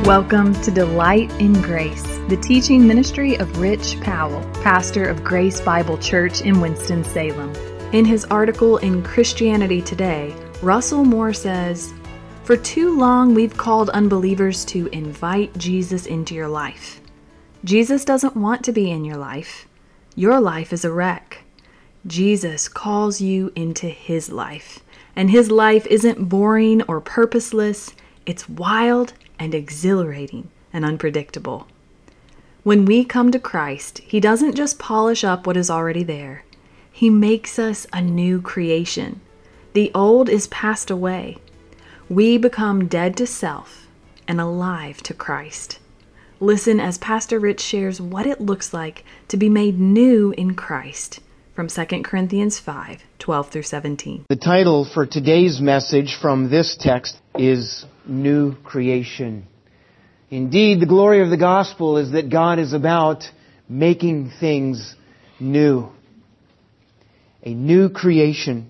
Welcome to Delight in Grace, the teaching ministry of Rich Powell, pastor of Grace Bible Church in Winston-Salem. In his article in Christianity Today, Russell Moore says, "For too long we've called unbelievers to invite Jesus into your life. Jesus doesn't want to be in your life. Your life is a wreck. Jesus calls you into His life, and His life isn't boring or purposeless. It's wild and exhilarating and unpredictable. When we come to Christ, He doesn't just polish up what is already there. He makes us a new creation. The old is passed away. We become dead to self and alive to Christ." Listen as Pastor Rich shares what it looks like to be made new in Christ from 2 Corinthians 5:12 through 17. The title for today's message from this text is New Creation. Indeed, the glory of the gospel is that God is about making things new. A new creation.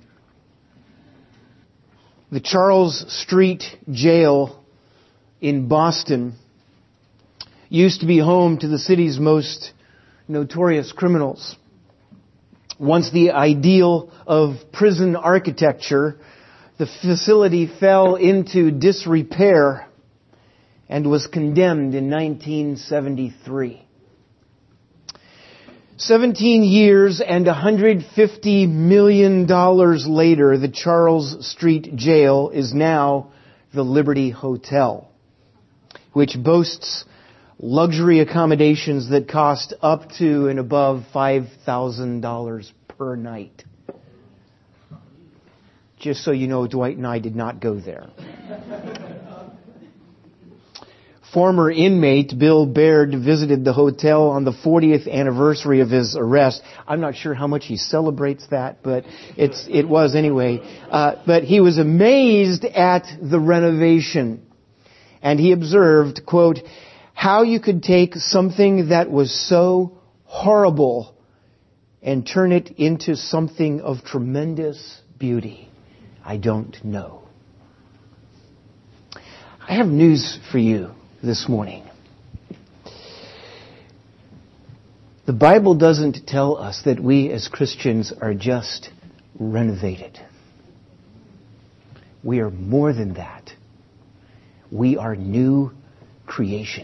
The Charles Street Jail in Boston used to be home to the city's most notorious criminals. Once the ideal of prison architecture, the facility fell into disrepair and was condemned in 1973. 17 years and $150 million later, the Charles Street Jail is now the Liberty Hotel, which boasts luxury accommodations that cost up to and above $5,000 per night. Just so you know, Dwight and I did not go there. Former inmate Bill Baird visited the hotel on the 40th anniversary of his arrest. I'm not sure how much he celebrates that, but it was anyway. But he was amazed at the renovation. And he observed, quote, "How you could take something that was so horrible and turn it into something of tremendous beauty, I don't know." I have news for you this morning. The Bible doesn't tell us that we as Christians are just renovated. We are more than that. We are new creation.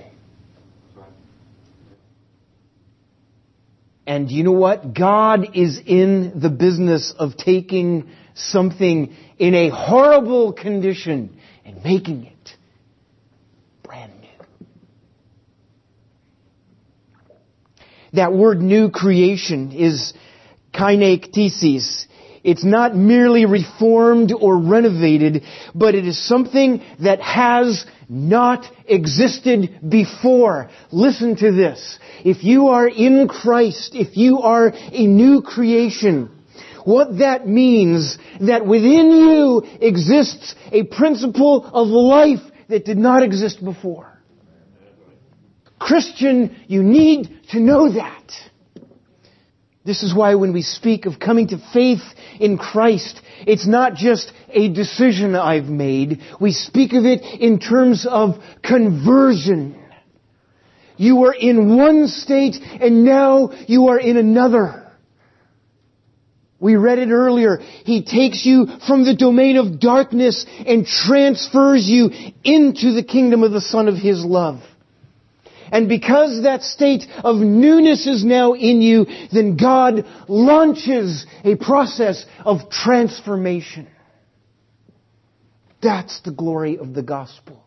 And you know what? God is in the business of taking something in a horrible condition and making it brand new. That word new creation is kainektesis. It's not merely reformed or renovated, but it is something that has not existed before. Listen to this. If you are in Christ, if you are a new creation, what that means that within you exists a principle of life that did not exist before. Christian, you need to know that. This is why when we speak of coming to faith in Christ, it's not just a decision I've made. We speak of it in terms of conversion. You were in one state and now you are in another. We read it earlier. He takes you from the domain of darkness and transfers you into the kingdom of the Son of His love. And because that state of newness is now in you, then God launches a process of transformation. That's the glory of the gospel.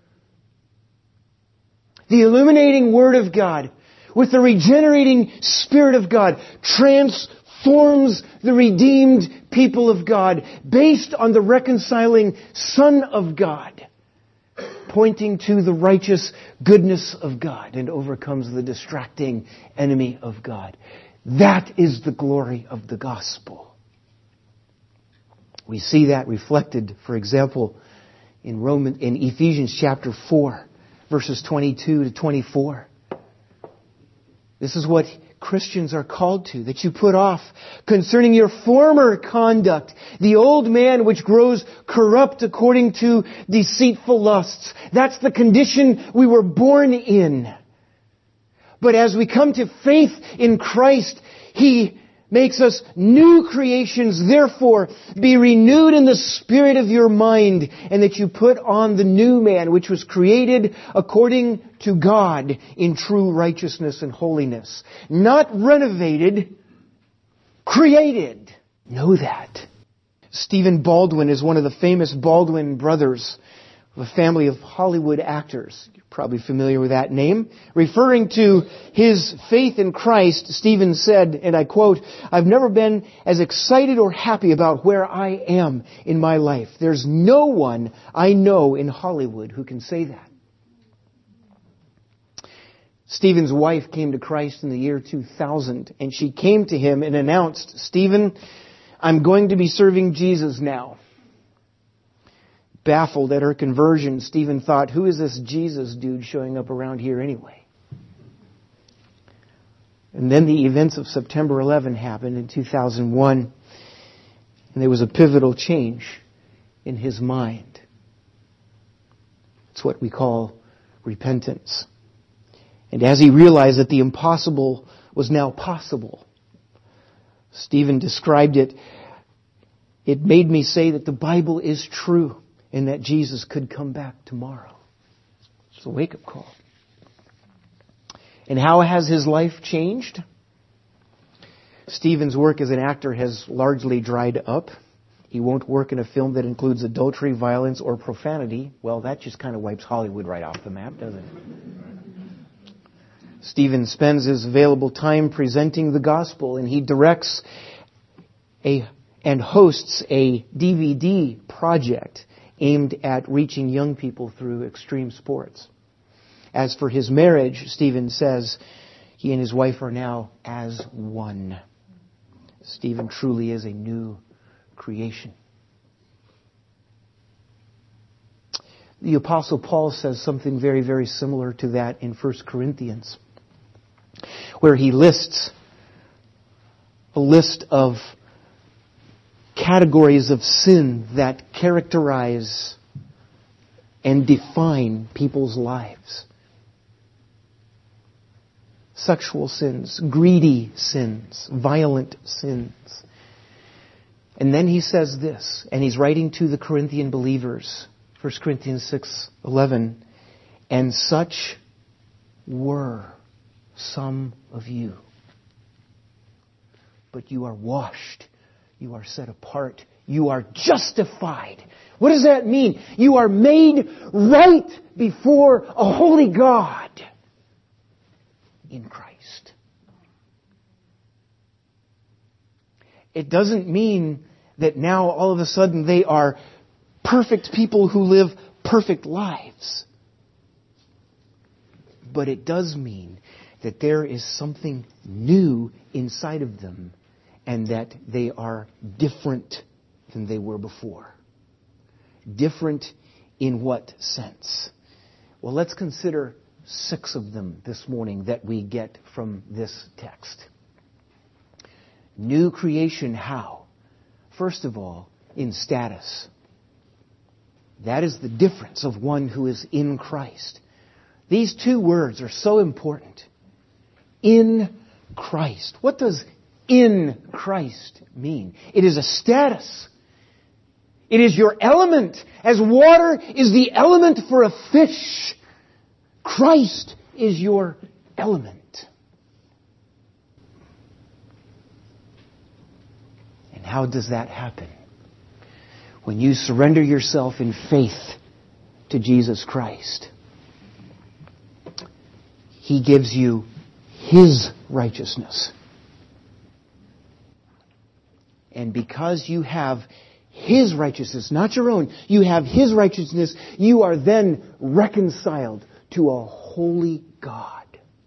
The illuminating Word of God with the regenerating Spirit of God transforms the redeemed people of God based on the reconciling Son of God, pointing to the righteous goodness of God and overcomes the distracting enemy of God. That is the glory of the gospel. We see that reflected, for example, in Ephesians chapter 4, verses 22 to 24. This is what Christians are called to, that you put off concerning your former conduct, the old man which grows corrupt according to deceitful lusts. That's the condition we were born in. But as we come to faith in Christ, He makes us new creations. Therefore, be renewed in the spirit of your mind, and that you put on the new man, which was created according to God in true righteousness and holiness. Not renovated, created. Know that. Stephen Baldwin is one of the famous Baldwin brothers of a family of Hollywood actors. You're probably familiar with that name. Referring to his faith in Christ, Stephen said, and I quote, "I've never been as excited or happy about where I am in my life. There's no one I know in Hollywood who can say that." Stephen's wife came to Christ in the year 2000, and she came to him and announced, "Stephen, I'm going to be serving Jesus now." Baffled at her conversion, Stephen thought, who is this Jesus dude showing up around here anyway? And then the events of September 11 happened in 2001, and there was a pivotal change in his mind. It's what we call repentance. And as he realized that the impossible was now possible, Stephen described it, "It made me say that the Bible is true, and that Jesus could come back tomorrow." It's a wake-up call. And how has his life changed? Stephen's work as an actor has largely dried up. He won't work in a film that includes adultery, violence, or profanity. Well, that just kind of wipes Hollywood right off the map, doesn't it? Stephen spends his available time presenting the gospel, and he directs and hosts a DVD project aimed at reaching young people through extreme sports. As for his marriage, Stephen says he and his wife are now as one. Stephen truly is a new creation. The Apostle Paul says something very, very similar to that in 1 Corinthians, where he lists a list of categories of sin that characterize and define people's lives. Sexual sins, greedy sins, violent sins. And then he says this, and he's writing to the Corinthian believers, 1 Corinthians 6:11, "And such were some of you. But you are washed. You are set apart. You are justified." What does that mean? You are made right before a holy God in Christ. It doesn't mean that now all of a sudden they are perfect people who live perfect lives. But it does mean that there is something new inside of them, and that they are different than they were before. Different in what sense? Well, let's consider 6 of them this morning that we get from this text. New creation, how? First of all, in status. That is the difference of one who is in Christ. These 2 words are so important. In Christ. What does in Christ mean? It is a status. It is your element. As water is the element for a fish, Christ is your element. And how does that happen? When you surrender yourself in faith to Jesus Christ. He gives you His righteousness. And because you have His righteousness, not your own, you have His righteousness, you are then reconciled to a holy God.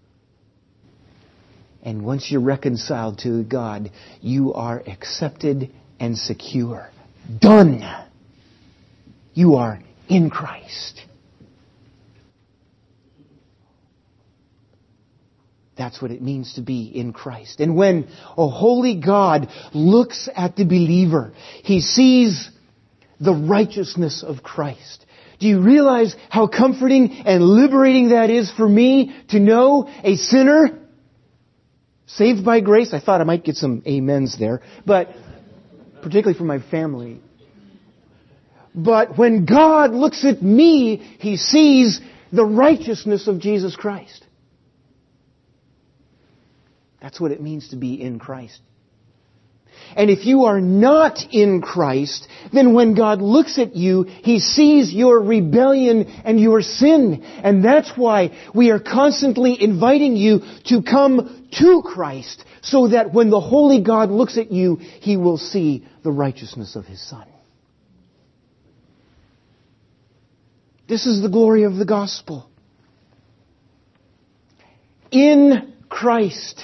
And once you're reconciled to God, you are accepted and secure. Done. You are in Christ. That's what it means to be in Christ. And when a holy God looks at the believer, He sees the righteousness of Christ. Do you realize how comforting and liberating that is for me to know a sinner saved by grace? I thought I might get some amens there, but particularly from my family. But when God looks at me, He sees the righteousness of Jesus Christ. That's what it means to be in Christ. And if you are not in Christ, then when God looks at you, He sees your rebellion and your sin. And that's why we are constantly inviting you to come to Christ, so that when the holy God looks at you, He will see the righteousness of His Son. This is the glory of the gospel. In Christ,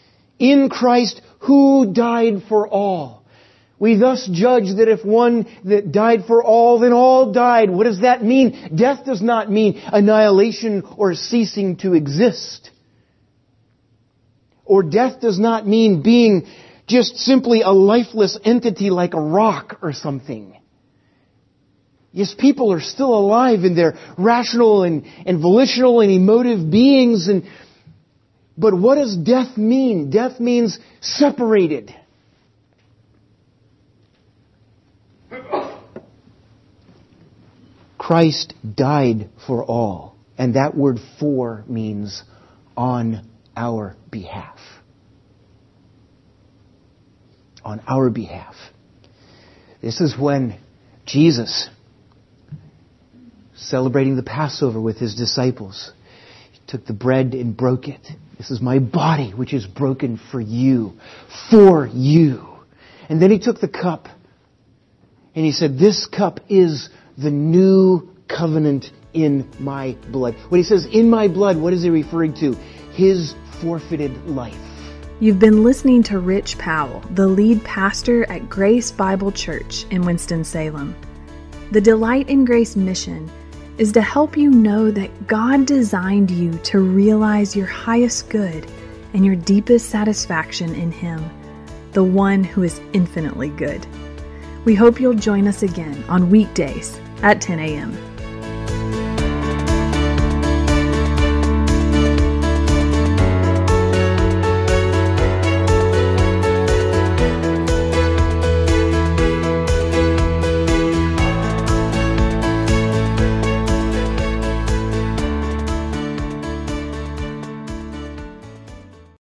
who died for all. We thus judge that if one that died for all, then all died. What does that mean? Death does not mean annihilation or ceasing to exist. Or death does not mean being just simply a lifeless entity like a rock or something. Yes, people are still alive and they're rational and volitional and emotive beings. But what does death mean? Death means separated. Christ died for all. And that word "for" means on our behalf. On our behalf. This is when Jesus, celebrating the Passover with His disciples, He took the bread and broke it. This is my body, which is broken for you. For you. And then He took the cup and He said, this cup is the new covenant in my blood. When He says in my blood, what is He referring to? His forfeited life. You've been listening to Rich Powell, the lead pastor at Grace Bible Church in Winston-Salem. The Delight in Grace mission is to help you know that God designed you to realize your highest good and your deepest satisfaction in Him, the one who is infinitely good. We hope you'll join us again on weekdays at 10 a.m.